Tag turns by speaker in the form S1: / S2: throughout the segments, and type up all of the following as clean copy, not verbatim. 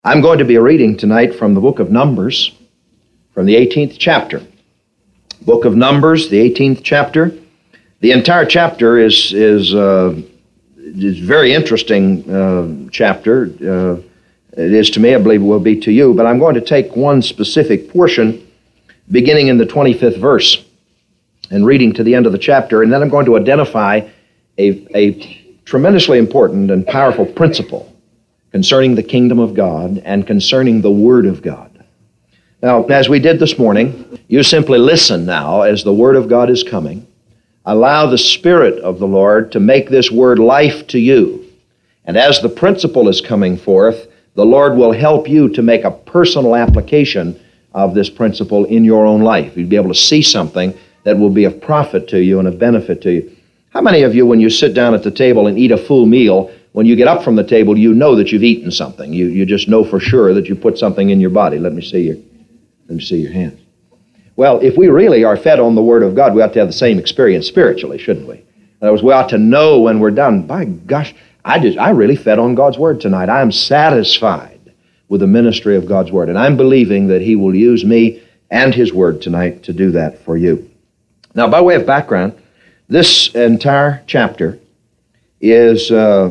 S1: I'm going to be reading tonight from the book of Numbers, from the 18th chapter. Book of Numbers, the 18th chapter. The entire chapter is a very interesting chapter. It is to me, I believe it will be to you, but I'm going to take one specific portion beginning in the 25th verse and reading to the end of the chapter, and then I'm going to identify a tremendously important and powerful principle concerning the kingdom of God and concerning the Word of God. Now, as we did this morning, you simply listen now as the Word of God is coming. Allow the Spirit of the Lord to make this Word life to you. And as the principle is coming forth, the Lord will help you to make a personal application of this principle in your own life. You'll be able to see something that will be of profit to you and of benefit to you. How many of you, when you sit down at the table and eat a full meal, when you get up from the table, you know that you've eaten something? You just know for sure that you put something in your body. Let me see your hands. Well, if we really are fed on the Word of God, we ought to have the same experience spiritually, shouldn't we? In other words, we ought to know when we're done, by gosh, I really fed on God's Word tonight. I am satisfied with the ministry of God's Word, and I'm believing that He will use me and His Word tonight to do that for you. Now, by way of background, this entire chapter is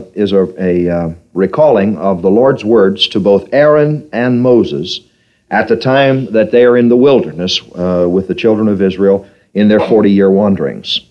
S1: a recalling of the Lord's words to both Aaron and Moses at the time that they are in the wilderness with the children of Israel in their 40-year wanderings.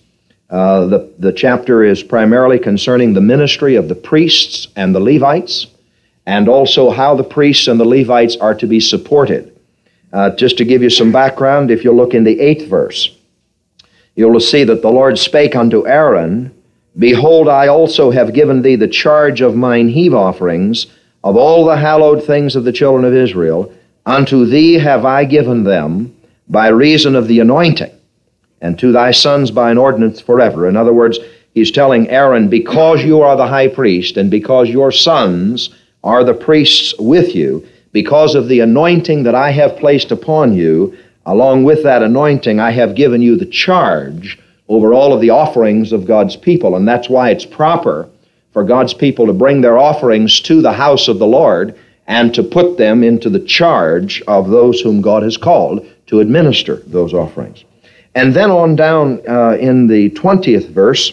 S1: The chapter is primarily concerning the ministry of the priests and the Levites, and also how the priests and the Levites are to be supported. Just to give you some background, if you look in the 8th verse, you will see that the Lord spake unto Aaron, Behold, I also have given thee the charge of mine heave offerings, of all the hallowed things of the children of Israel. Unto thee have I given them by reason of the anointing, and to thy sons by an ordinance forever. In other words, he's telling Aaron, because you are the high priest, and because your sons are the priests with you, because of the anointing that I have placed upon you, along with that anointing, I have given you the charge over all of the offerings of God's people. And that's why it's proper for God's people to bring their offerings to the house of the Lord and to put them into the charge of those whom God has called to administer those offerings. And then on down in the 20th verse,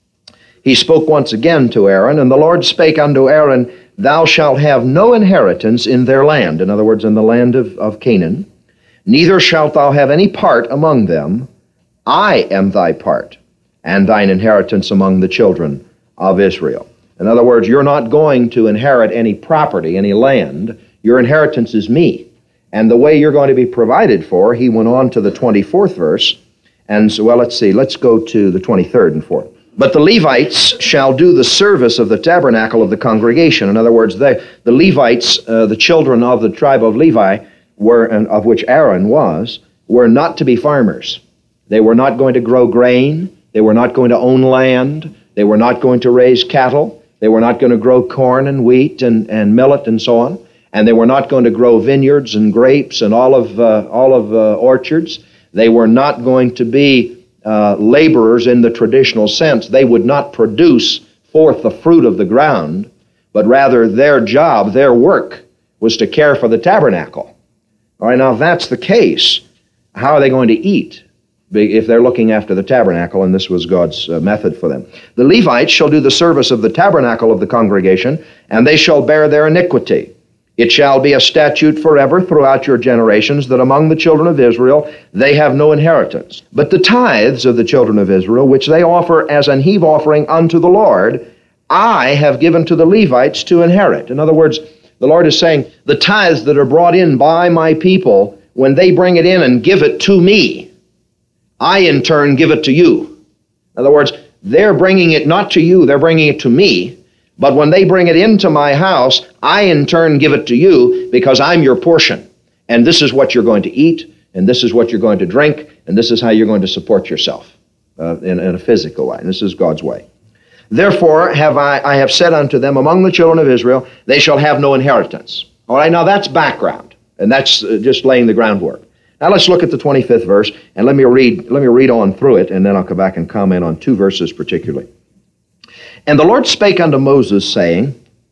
S1: he spoke once again to Aaron, and the Lord spake unto Aaron, Thou shalt have no inheritance in their land, in other words, in the land of Canaan, neither shalt thou have any part among them. I am thy part, and thine inheritance among the children of Israel. In other words, you're not going to inherit any property, any land. Your inheritance is me. And the way you're going to be provided for, he went on to the 24th verse. And so, well, let's go to the 23rd and 4th. But the Levites shall do the service of the tabernacle of the congregation. In other words, the Levites, the children of the tribe of Levi, of which Aaron was, were not to be farmers. They were not going to grow grain. They were not going to own land. They were not going to raise cattle. They were not going to grow corn and wheat and millet and so on. And they were not going to grow vineyards and grapes and olive orchards. They were not going to be laborers in the traditional sense. They would not produce forth the fruit of the ground, but rather their job, their work, was to care for the tabernacle. All right, now if that's the case, how are they going to eat if they're looking after the tabernacle? And this was God's method for them. The Levites shall do the service of the tabernacle of the congregation, and they shall bear their iniquity. It shall be a statute forever throughout your generations that among the children of Israel they have no inheritance. But the tithes of the children of Israel, which they offer as an heave offering unto the Lord, I have given to the Levites to inherit. In other words, the Lord is saying, the tithes that are brought in by my people, when they bring it in and give it to me, I in turn give it to you. In other words, they're bringing it not to you, they're bringing it to me. But when they bring it into my house, I in turn give it to you because I'm your portion. And this is what you're going to eat, and this is what you're going to drink, and this is how you're going to support yourself in a physical way. And this is God's way. Therefore I have said unto them, among the children of Israel, they shall have no inheritance. All right, now that's background, and that's just laying the groundwork. Now let's look at the 25th verse, and let me read on through it, and then I'll come back and comment on two verses particularly. And the Lord spake unto Moses, saying,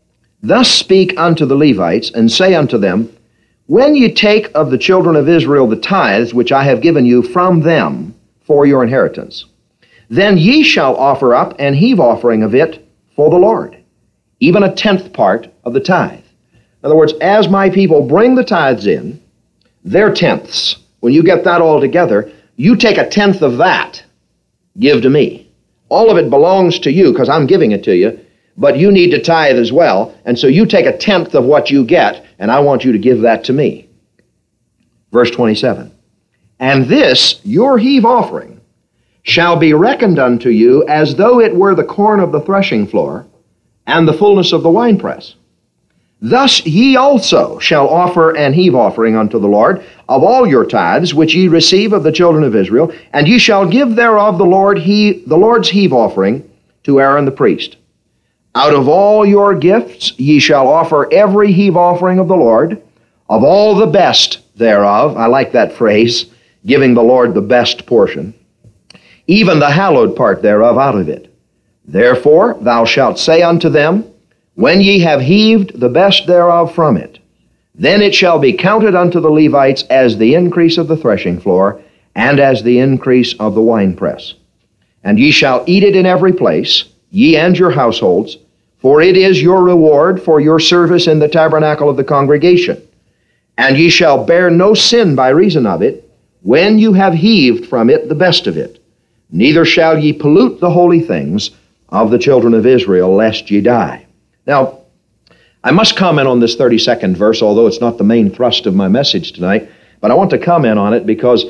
S1: Thus speak unto the Levites, and say unto them, when ye take of the children of Israel the tithes which I have given you from them for your inheritance, then ye shall offer up an heave offering of it for the Lord, even a tenth part of the tithe. In other words, as my people bring the tithes in, their tenths, when you get that all together, you take a tenth of that, give to me. All of it belongs to you because I'm giving it to you, but you need to tithe as well, and so you take a tenth of what you get, and I want you to give that to me. Verse 27, and this, your heave offering, shall be reckoned unto you as though it were the corn of the threshing floor and the fullness of the winepress. Thus ye also shall offer an heave offering unto the Lord of all your tithes which ye receive of the children of Israel, and ye shall give thereof the Lord's heave offering to Aaron the priest. Out of all your gifts ye shall offer every heave offering of the Lord, of all the best thereof. I like that phrase, giving the Lord the best portion, even the hallowed part thereof out of it. Therefore thou shalt say unto them, when ye have heaved the best thereof from it, then it shall be counted unto the Levites as the increase of the threshing floor, and as the increase of the winepress. And ye shall eat it in every place, ye and your households, for it is your reward for your service in the tabernacle of the congregation. And ye shall bear no sin by reason of it, when you have heaved from it the best of it. Neither shall ye pollute the holy things of the children of Israel, lest ye die. Now, I must comment on this 32nd verse, although it's not the main thrust of my message tonight, but I want to comment on it because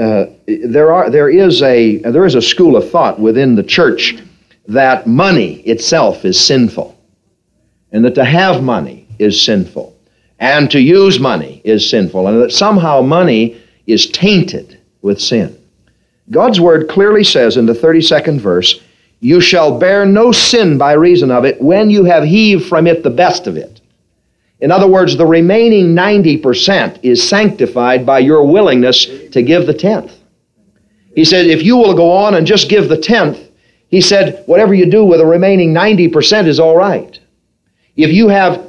S1: there is a school of thought within the church that money itself is sinful, and that to have money is sinful, and to use money is sinful, and that somehow money is tainted with sin. God's word clearly says in the 32nd verse, you shall bear no sin by reason of it when you have heaved from it the best of it. In other words, the remaining 90% is sanctified by your willingness to give the tenth. He said, if you will go on and just give the tenth, he said, whatever you do with the remaining 90% is all right. If you have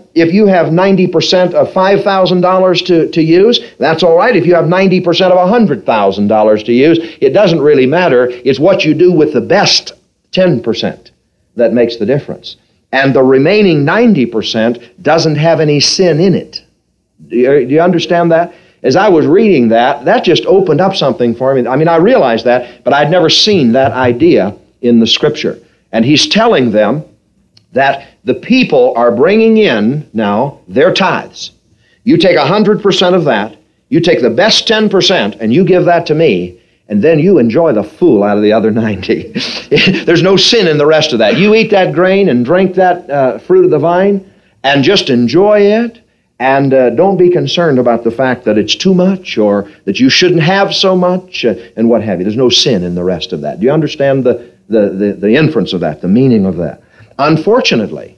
S1: 90% of $5,000 to use, that's all right. If you have 90% of $100,000 to use, it doesn't really matter. It's what you do with the best 10% that makes the difference. And the remaining 90% doesn't have any sin in it. Do you understand that? As I was reading that just opened up something for me. I mean, I realized that, but I'd never seen that idea in the Scripture. And he's telling them that the people are bringing in now their tithes. You take 100% of that, you take the best 10%, and you give that to me, and then you enjoy the fool out of the other 90. There's no sin in the rest of that. You eat that grain and drink that fruit of the vine, and just enjoy it, and don't be concerned about the fact that it's too much or that you shouldn't have so much and what have you. There's no sin in the rest of that. Do you understand the inference of that, the meaning of that? Unfortunately,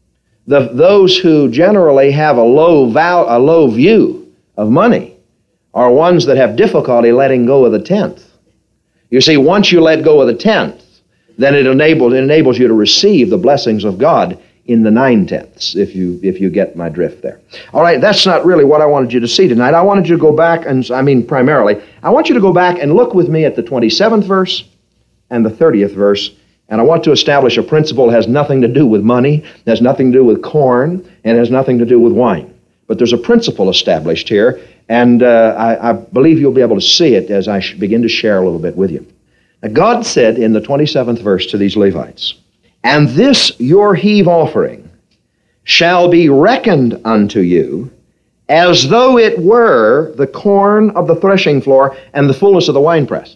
S1: those who generally have a low view of money are ones that have difficulty letting go of the tenth. You see, once you let go of the tenth, then it enables you to receive the blessings of God in the 9/10, if you get my drift there. All right, that's not really what I wanted you to see tonight. I wanted you to go back, primarily, I want you to go back and look with me at the 27th verse and the 30th verse, and I want to establish a principle that has nothing to do with money, has nothing to do with corn, and has nothing to do with wine. But there's a principle established here, and I believe you'll be able to see it as I begin to share a little bit with you. Now, God said in the 27th verse to these Levites, and this your heave offering shall be reckoned unto you as though it were the corn of the threshing floor and the fullness of the winepress.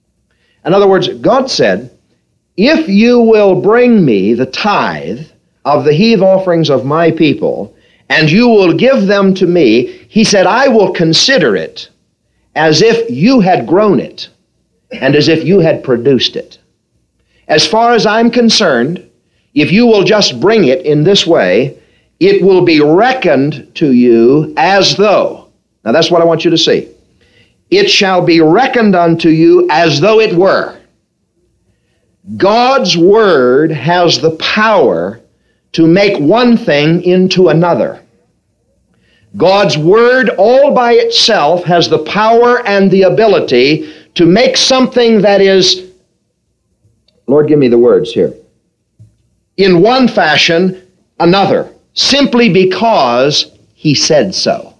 S1: In other words, God said, if you will bring me the tithe of the heave offerings of my people, and you will give them to me, he said, I will consider it as if you had grown it and as if you had produced it. As far as I'm concerned, if you will just bring it in this way, it will be reckoned to you as though. Now that's what I want you to see. It shall be reckoned unto you as though it were. God's Word has the power to make one thing into another. God's Word all by itself has the power and the ability to make something that is, Lord, give me the words here, in one fashion, another, simply because He said so.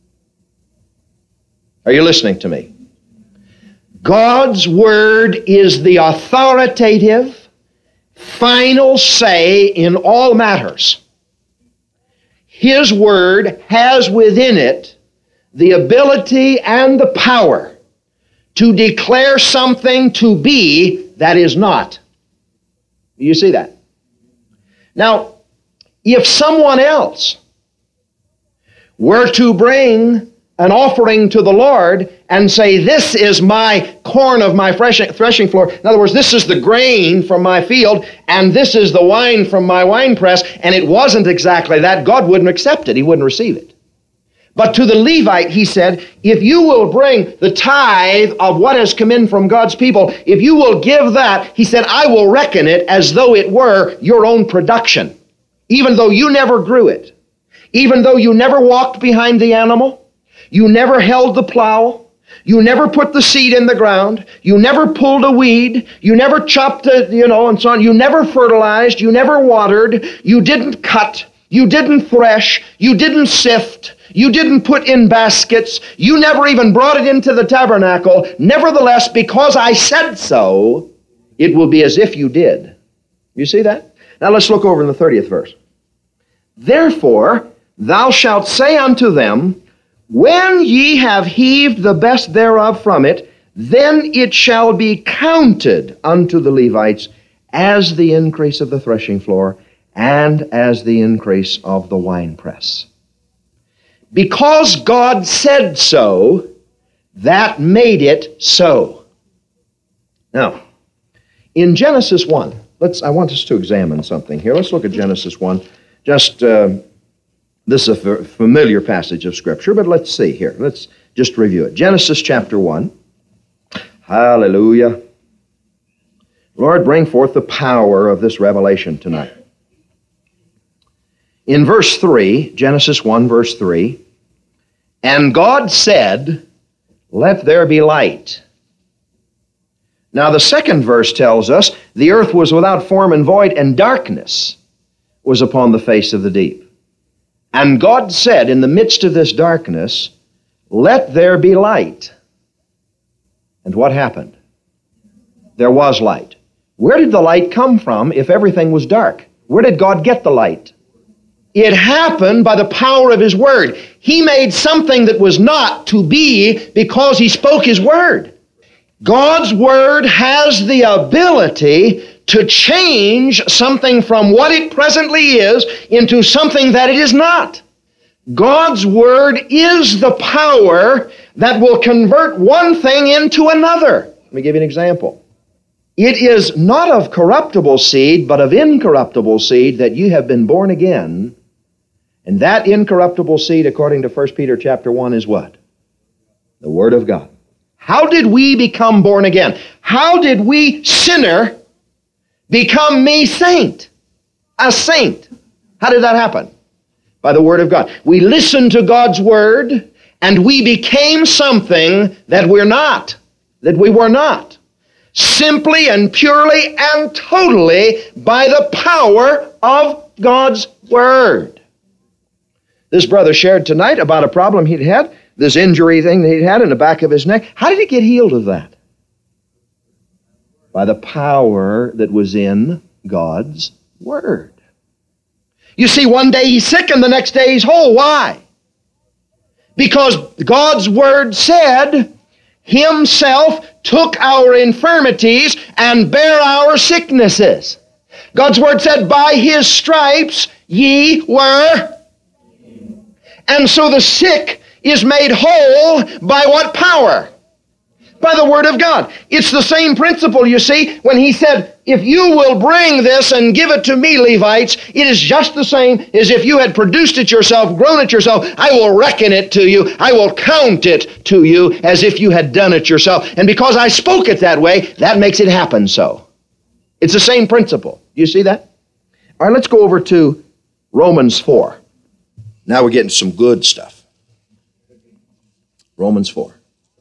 S1: Are you listening to me? God's Word is the authoritative, final say in all matters. His Word has within it the ability and the power to declare something to be that is not. Do you see that? Now, if someone else were to bring an offering to the Lord and say, this is my corn of my threshing floor. In other words, this is the grain from my field, and this is the wine from my winepress, and it wasn't exactly that, God wouldn't accept it. He wouldn't receive it. But to the Levite, he said, if you will bring the tithe of what has come in from God's people, if you will give that, he said, I will reckon it as though it were your own production, even though you never grew it, even though you never walked behind the animal, you never held the plow, you never put the seed in the ground, you never pulled a weed, you never chopped it, and so on, you never fertilized, you never watered, you didn't cut, you didn't thresh, you didn't sift, you didn't put in baskets, you never even brought it into the tabernacle. Nevertheless, because I said so, it will be as if you did. You see that? Now let's look over in the 30th verse. Therefore, thou shalt say unto them, when ye have heaved the best thereof from it, then it shall be counted unto the Levites as the increase of the threshing floor and as the increase of the winepress. Because God said so, that made it so. Now, in Genesis 1, I want us to examine something here. Let's look at Genesis 1. This is a familiar passage of Scripture, but let's see here. Let's just review it. Genesis chapter 1. Hallelujah. Lord, bring forth the power of this revelation tonight. In verse 3, Genesis 1, verse 3, and God said, let there be light. Now the second verse tells us, the earth was without form and void, and darkness was upon the face of the deep. And God said, in the midst of this darkness, let there be light. And what happened? There was light. Where did the light come from if everything was dark? Where did God get the light? It happened by the power of His Word. He made something that was not to be because He spoke His Word. God's Word has the ability to change something from what it presently is into something that it is not. God's Word is the power that will convert one thing into another. Let me give you an example. It is not of corruptible seed, but of incorruptible seed that you have been born again. And that incorruptible seed, according to 1 Peter chapter 1, is what? The Word of God. How did we become born again? How did we, sinner, become me saint? A saint. How did that happen? By the Word of God. We listened to God's Word, and we became something that we're not, that we were not. Simply and purely and totally by the power of God's Word. This brother shared tonight about a problem he'd had, this injury thing that he'd had in the back of his neck. How did he get healed of that? By the power that was in God's Word. You see, one day he's sick and the next day he's whole. Why? Because God's Word said, Himself took our infirmities and bare our sicknesses. God's Word said, by His stripes ye were. And so the sick is made whole by what power? By the Word of God. It's the same principle, you see, when He said, if you will bring this and give it to me, Levites, it is just the same as if you had produced it yourself, grown it yourself. I will reckon it to you. I will count it to you as if you had done it yourself. And because I spoke it that way, that makes it happen so. It's the same principle. You see that? All right, let's go over to Romans 4. Now we're getting some good stuff. Romans 4.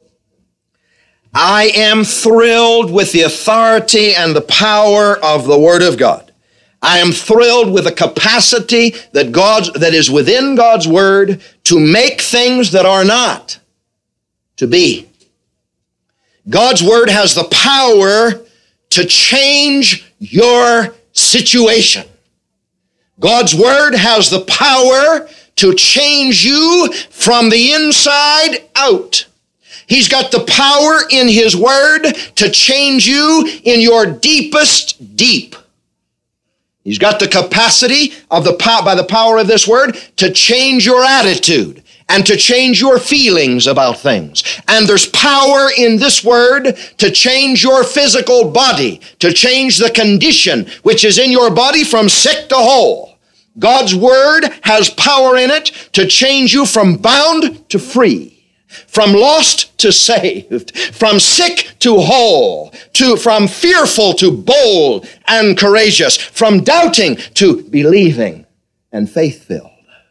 S1: I am thrilled with the authority and the power of the Word of God. I am thrilled with the capacity that is within God's Word to make things that are not to be. God's Word has the power to change your situation. God's Word has the power to change you from the inside out. He's got the power in His Word to change you in your deepest deep. He's got the capacity by the power of this Word to change your attitude and to change your feelings about things. And there's power in this Word to change your physical body, to change the condition which is in your body from sick to whole. God's Word has power in it to change you from bound to free, from lost to saved, from sick to whole, from fearful to bold and courageous, from doubting to believing and faith-filled.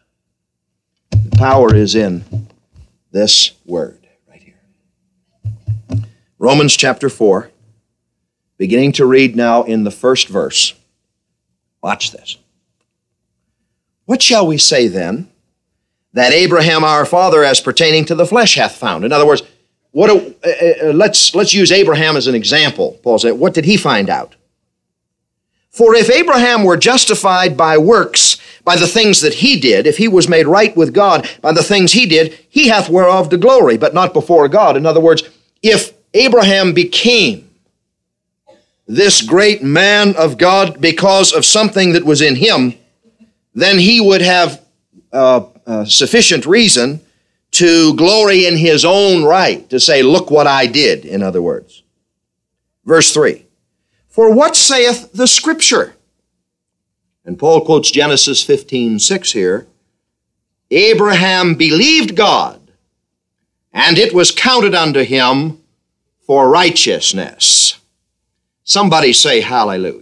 S1: The power is in this Word right here. Romans chapter 4, beginning to read now in the first verse. Watch this. What shall we say then that Abraham our father as pertaining to the flesh hath found? In other words, let's use Abraham as an example. Paul said, what did he find out? For if Abraham were justified by works, by the things that he did, if he was made right with God by the things he did, he hath whereof the glory, but not before God. In other words, if Abraham became this great man of God because of something that was in him, then he would have sufficient reason to glory in his own right, to say, look what I did, in other words. Verse 3, for what saith the Scripture? And Paul quotes Genesis 15:6 here. Abraham believed God, and it was counted unto him for righteousness. Somebody say hallelujah.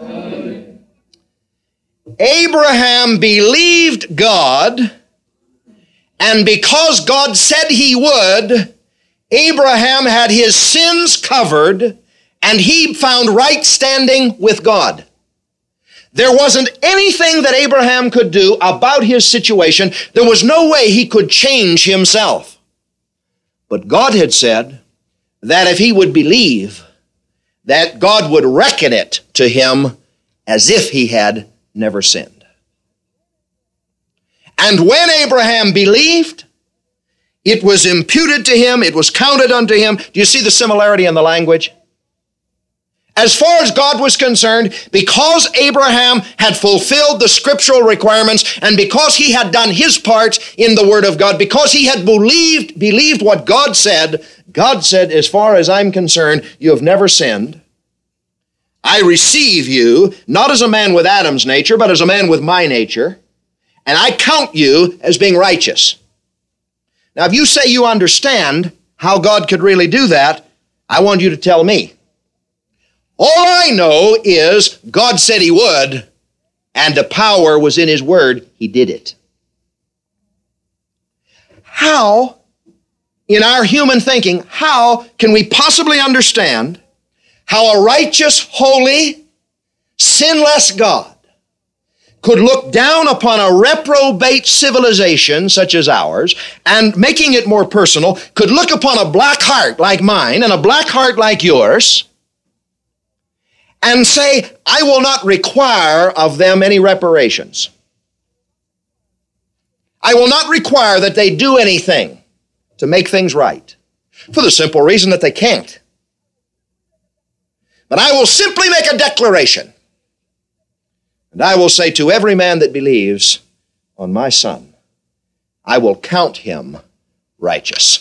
S1: Abraham believed God, and because God said he would, Abraham had his sins covered, and he found right standing with God. There wasn't anything that Abraham could do about his situation. There was no way he could change himself. But God had said that if he would believe, that God would reckon it to him as if he had never sinned. And when Abraham believed, it was imputed to him, it was counted unto him. Do you see the similarity in the language? As far as God was concerned, because Abraham had fulfilled the scriptural requirements, and because he had done his part in the Word of God, because he had believed what God said, as far as I'm concerned, you have never sinned. I receive you, not as a man with Adam's nature, but as a man with my nature, and I count you as being righteous. Now, if you say you understand how God could really do that, I want you to tell me. All I know is God said he would, and the power was in his word. He did it. How, in our human thinking, how can we possibly understand how a righteous, holy, sinless God could look down upon a reprobate civilization such as ours, and making it more personal, could look upon a black heart like mine and a black heart like yours, and say, I will not require of them any reparations. I will not require that they do anything to make things right, for the simple reason that they can't. But I will simply make a declaration, and I will say to every man that believes on my Son, I will count him righteous.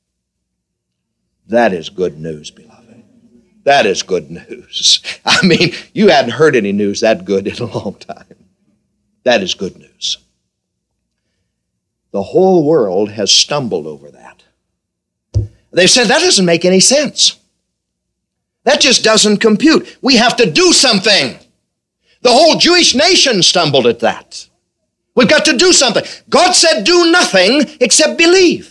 S1: That is good news, beloved. That is good news. I mean, you hadn't heard any news that good in a long time. That is good news. The whole world has stumbled over that. They've said, that doesn't make any sense. That just doesn't compute. We have to do something. The whole Jewish nation stumbled at that. We've got to do something. God said, do nothing except believe.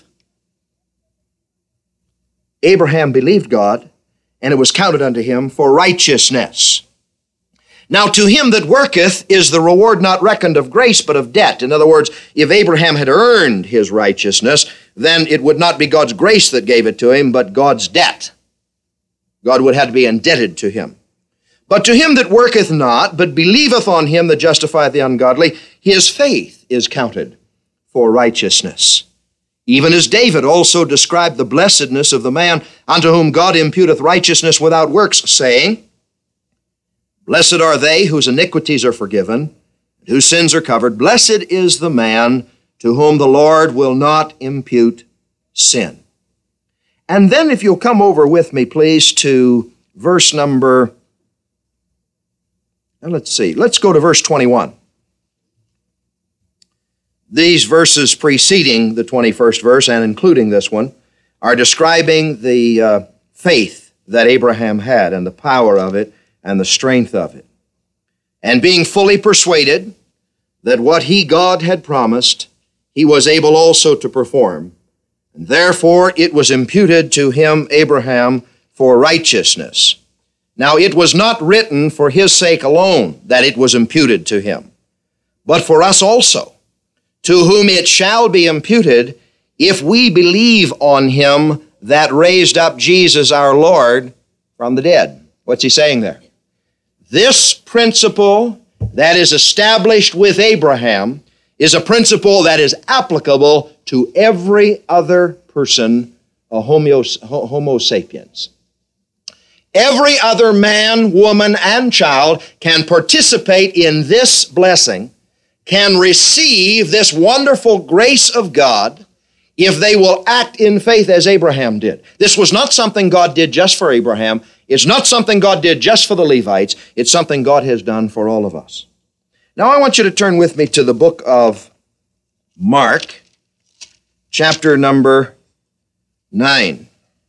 S1: Abraham believed God, and it was counted unto him for righteousness. Now to him that worketh is the reward not reckoned of grace, but of debt. In other words, if Abraham had earned his righteousness, then it would not be God's grace that gave it to him, but God's debt. God would have to be indebted to him. But to him that worketh not, but believeth on him that justifieth the ungodly, his faith is counted for righteousness. Even as David also described the blessedness of the man unto whom God imputeth righteousness without works, saying, Blessed are they whose iniquities are forgiven, and whose sins are covered. Blessed is the man to whom the Lord will not impute sin. And then if you'll come over with me, please, to verse number, let's go to verse 21. These verses preceding the 21st verse and including this one are describing the faith that Abraham had and the power of it and the strength of it. And being fully persuaded that what God had promised, he was able also to perform. And therefore it was imputed to him, Abraham, for righteousness. Now it was not written for his sake alone that it was imputed to him, but for us also, to whom it shall be imputed if we believe on him that raised up Jesus our Lord from the dead. What's he saying there? This principle that is established with Abraham is a principle that is applicable to every other person, a Homo sapiens. Every other man, woman, and child can participate in this blessing, can receive this wonderful grace of God if they will act in faith as Abraham did. This was not something God did just for Abraham. It's not something God did just for the Levites. It's something God has done for all of us. Now I want you to turn with me to the book of Mark, chapter number 9.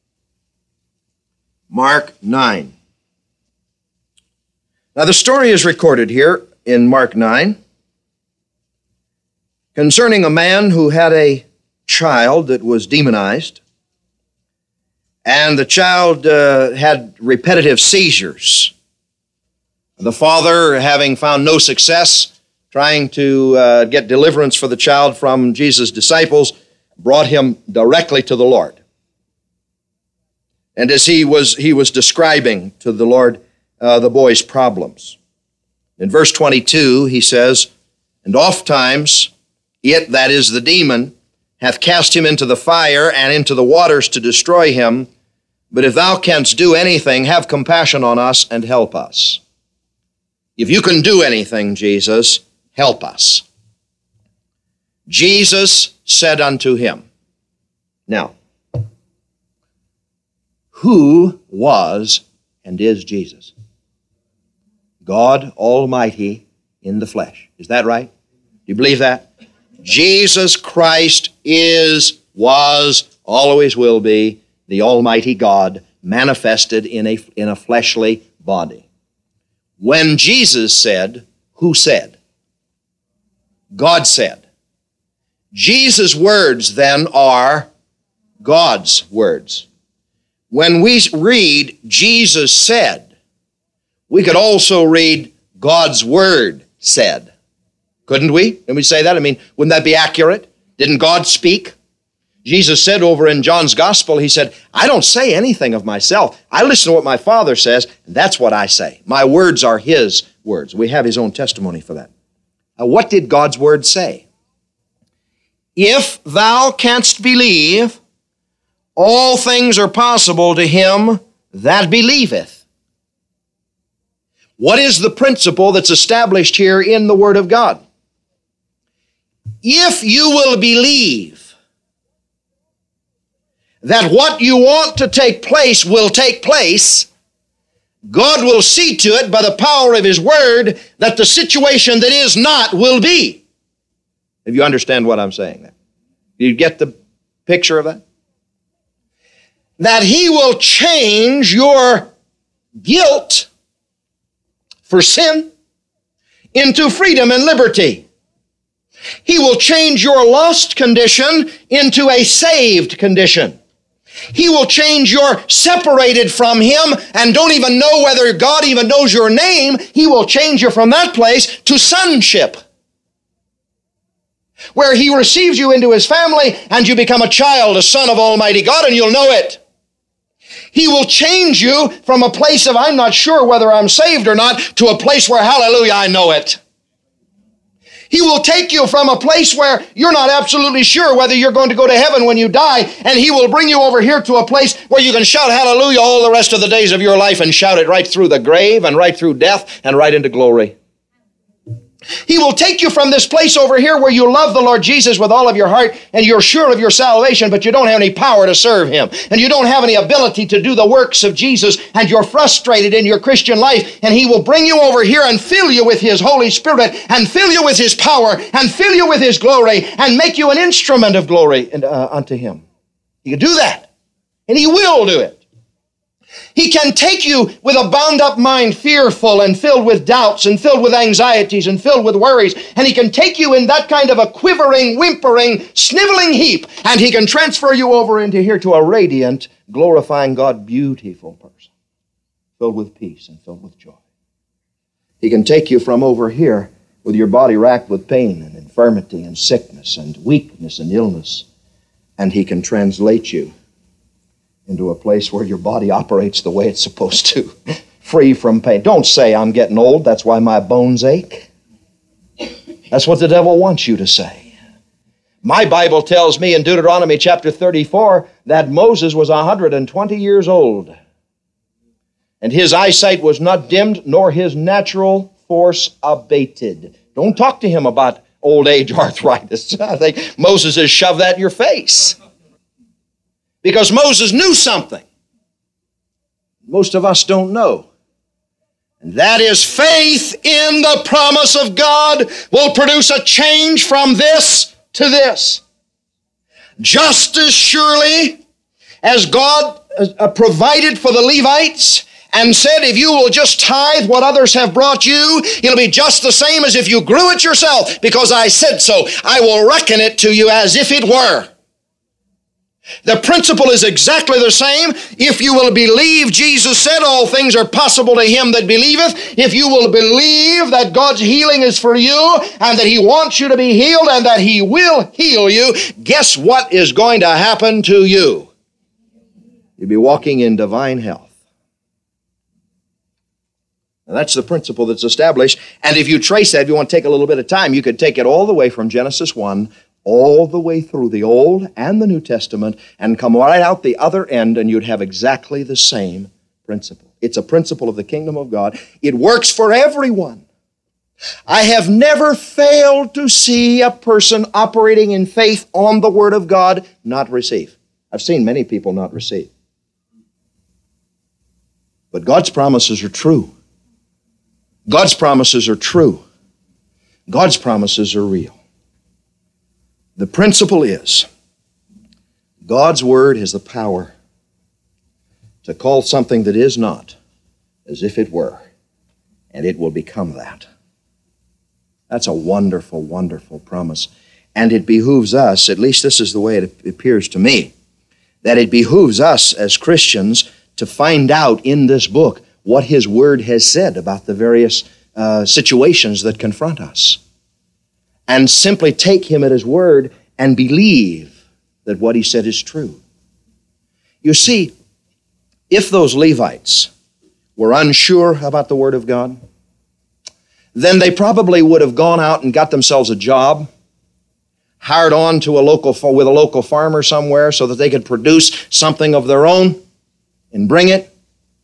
S1: Mark 9. Now the story is recorded here in Mark 9 concerning a man who had a child that was demonized, and the child had repetitive seizures. The father, having found no success trying to get deliverance for the child from Jesus' disciples, brought him directly to the Lord. And as he was describing to the Lord the boy's problems. In verse 22, he says, And ofttimes it, that is the demon, hath cast him into the fire and into the waters to destroy him. But if thou canst do anything, have compassion on us and help us. If you can do anything, Jesus, help us. Jesus said unto him. Now, who was and is Jesus? God Almighty in the flesh. Is that right? Do you believe that? Jesus Christ is, was, always will be the Almighty God manifested in a fleshly body. When Jesus said, who said? God said. Jesus' words then are God's words. When we read Jesus said, we could also read God's word said. Couldn't we? Can we say that? I mean, wouldn't that be accurate? Didn't God speak? Jesus said over in John's Gospel, he said, I don't say anything of myself. I listen to what my Father says, and that's what I say. My words are his words. We have his own testimony for that. Now, what did God's word say? If thou canst believe, all things are possible to him that believeth. What is the principle that's established here in the Word of God? If you will believe that what you want to take place will take place, God will see to it by the power of his word that the situation that is not will be. If you understand what I'm saying there. Do you get the picture of that? That he will change your guilt for sin into freedom and liberty. He will change your lost condition into a saved condition. He will change your separated from Him and don't even know whether God even knows your name. He will change you from that place to sonship, where He receives you into His family and you become a child, a son of Almighty God, and you'll know it. He will change you from a place of I'm not sure whether I'm saved or not to a place where, hallelujah, I know it. He will take you from a place where you're not absolutely sure whether you're going to go to heaven when you die, and He will bring you over here to a place where you can shout hallelujah all the rest of the days of your life and shout it right through the grave and right through death and right into glory. He will take you from this place over here where you love the Lord Jesus with all of your heart and you're sure of your salvation, but you don't have any power to serve Him and you don't have any ability to do the works of Jesus and you're frustrated in your Christian life, and He will bring you over here and fill you with His Holy Spirit and fill you with His power and fill you with His glory and make you an instrument of glory unto Him. He can do that, and He will do it. He can take you with a bound up mind, fearful and filled with doubts and filled with anxieties and filled with worries. And He can take you in that kind of a quivering, whimpering, sniveling heap, and He can transfer you over into here to a radiant, glorifying God, beautiful person, filled with peace and filled with joy. He can take you from over here with your body racked with pain and infirmity and sickness and weakness and illness, and He can translate you into a place where your body operates the way it's supposed to, free from pain. Don't say, I'm getting old, that's why my bones ache. That's what the devil wants you to say. My Bible tells me in Deuteronomy chapter 34 that Moses was 120 years old, and his eyesight was not dimmed, nor his natural force abated. Don't talk to him about old age arthritis. I think Moses has shoved that in your face. Because Moses knew something most of us don't know. And that is faith in the promise of God will produce a change from this to this. Just as surely as God provided for the Levites and said, if you will just tithe what others have brought you, it'll be just the same as if you grew it yourself, because I said so. I will reckon it to you as if it were. The principle is exactly the same. If you will believe, Jesus said, all things are possible to him that believeth. If you will believe that God's healing is for you and that He wants you to be healed and that He will heal you, guess what is going to happen to you? You'll be walking in divine health. Now, that's the principle that's established. And if you trace that, if you want to take a little bit of time, you could take it all the way from Genesis 1 all the way through the Old and the New Testament and come right out the other end, and you'd have exactly the same principle. It's a principle of the kingdom of God. It works for everyone. I have never failed to see a person operating in faith on the Word of God not receive. I've seen many people not receive. But God's promises are true. God's promises are true. God's promises are real. The principle is, God's Word has the power to call something that is not as if it were, and it will become that. That's a wonderful, wonderful promise. And it behooves us, at least this is the way it appears to me, that it behooves us as Christians to find out in this book what His Word has said about the various situations that confront us, and simply take Him at His word and believe that what He said is true. You see, if those Levites were unsure about the Word of God, then they probably would have gone out and got themselves a job, hired on to with a local farmer somewhere so that they could produce something of their own and bring it,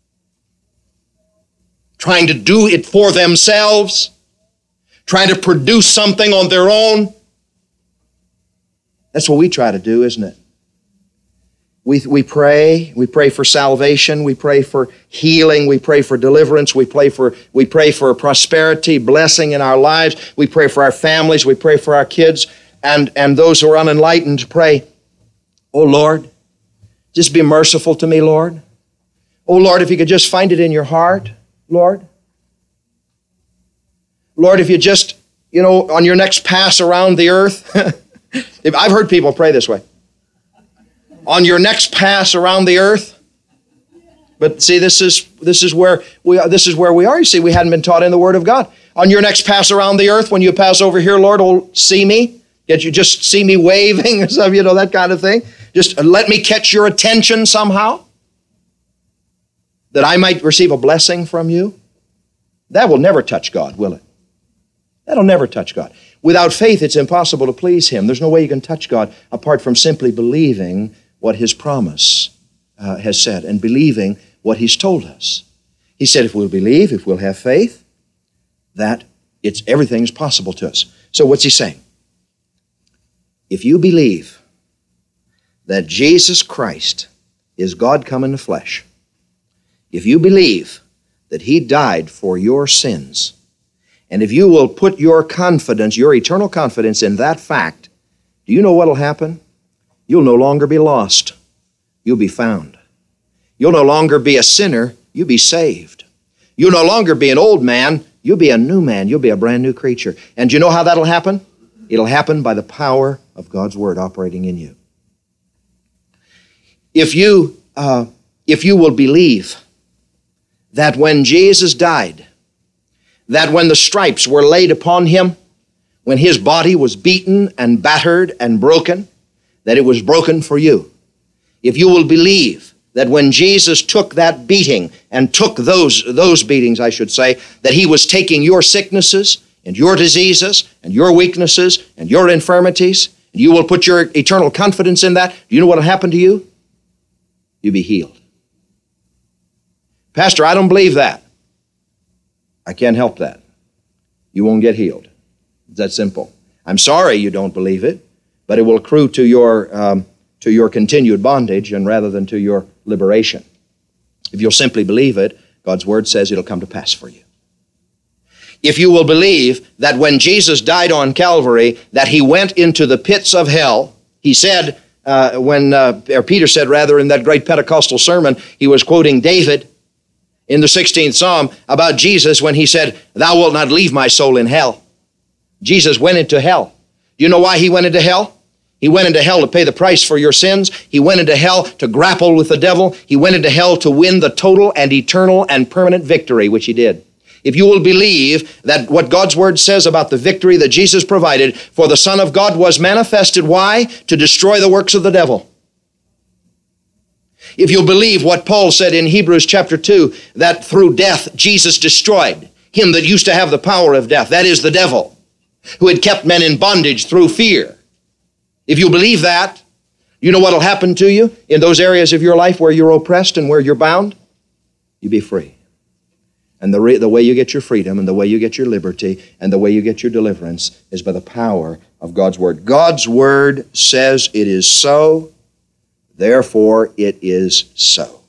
S1: trying to do it for themselves, trying to produce something on their own. That's what we try to do, isn't it? We pray for salvation, we pray for healing, we pray for deliverance, we pray for prosperity, blessing in our lives, we pray for our families, we pray for our kids, and those who are unenlightened pray, oh Lord, just be merciful to me, Lord. Oh Lord, if you could just find it in your heart, Lord. Lord, if you just, on your next pass around the earth, I've heard people pray this way. On your next pass around the earth. But see, this is where we are. You see, we hadn't been taught in the Word of God. On your next pass around the earth, when you pass over here, Lord, see me. Get you just see me waving, that kind of thing. Just let me catch your attention somehow, that I might receive a blessing from you. That will never touch God, will it? That'll never touch God. Without faith, it's impossible to please Him. There's no way you can touch God apart from simply believing what His promise has said and believing what He's told us. He said if we'll believe, if we'll have faith, that everything's possible to us. So what's He saying? If you believe that Jesus Christ is God come in the flesh, if you believe that He died for your sins, and if you will put your confidence, your eternal confidence in that fact, do you know what will happen? You'll no longer be lost. You'll be found. You'll no longer be a sinner. You'll be saved. You'll no longer be an old man. You'll be a new man. You'll be a brand new creature. And do you know how that'll happen? It'll happen by the power of God's Word operating in you. If you will believe that when Jesus died, that when the stripes were laid upon Him, when His body was beaten and battered and broken, that it was broken for you. If you will believe that when Jesus took that beating and took those beatings, I should say, that He was taking your sicknesses and your diseases and your weaknesses and your infirmities, and you will put your eternal confidence in that, do you know what will happen to you? You'll be healed. Pastor, I don't believe that. I can't help that. You won't get healed. It's that simple. I'm sorry you don't believe it, but it will accrue to your continued bondage and rather than to your liberation. If you'll simply believe it, God's Word says it'll come to pass for you. If you will believe that when Jesus died on Calvary, that He went into the pits of hell, He said, Peter said rather in that great Pentecostal sermon, he was quoting David in the 16th Psalm about Jesus when he said, "Thou wilt not leave my soul in hell." Jesus went into hell. Do you know why He went into hell? He went into hell to pay the price for your sins. He went into hell to grapple with the devil. He went into hell to win the total and eternal and permanent victory, which He did. If you will believe that what God's Word says about the victory that Jesus provided, for the Son of God was manifested, why? To destroy the works of the devil. If you'll believe what Paul said in Hebrews chapter 2, that through death Jesus destroyed him that used to have the power of death, that is the devil, who had kept men in bondage through fear. If you believe that, you know what will happen to you in those areas of your life where you're oppressed and where you're bound? You'll be free. And the way you get your freedom and the way you get your liberty and the way you get your deliverance is by the power of God's Word. God's Word says it is so, therefore it is so.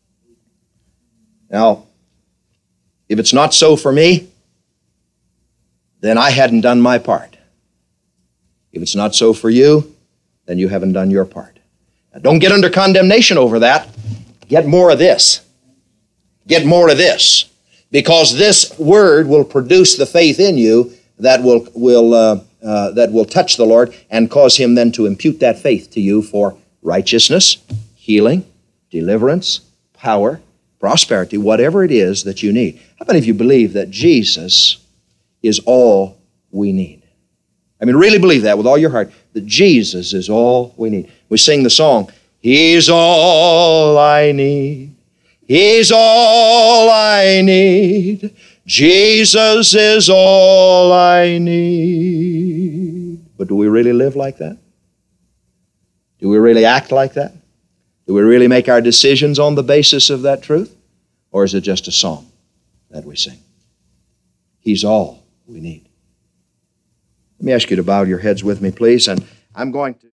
S1: Now, if it's not so for me, then I hadn't done my part. If it's not so for you, then you haven't done your part. Now, don't get under condemnation over that. Get more of this. Get more of this. Because this Word will produce the faith in you that will touch the Lord and cause Him then to impute that faith to you for righteousness, healing, deliverance, power, prosperity, whatever it is that you need. How about if you believe that Jesus is all we need? I mean, really believe that with all your heart, that Jesus is all we need. We sing the song, He's all I need. He's all I need. Jesus is all I need. But do we really live like that? Do we really act like that? Do we really make our decisions on the basis of that truth? Or is it just a song that we sing? He's all we need. Let me ask you to bow your heads with me, please, and I'm going to...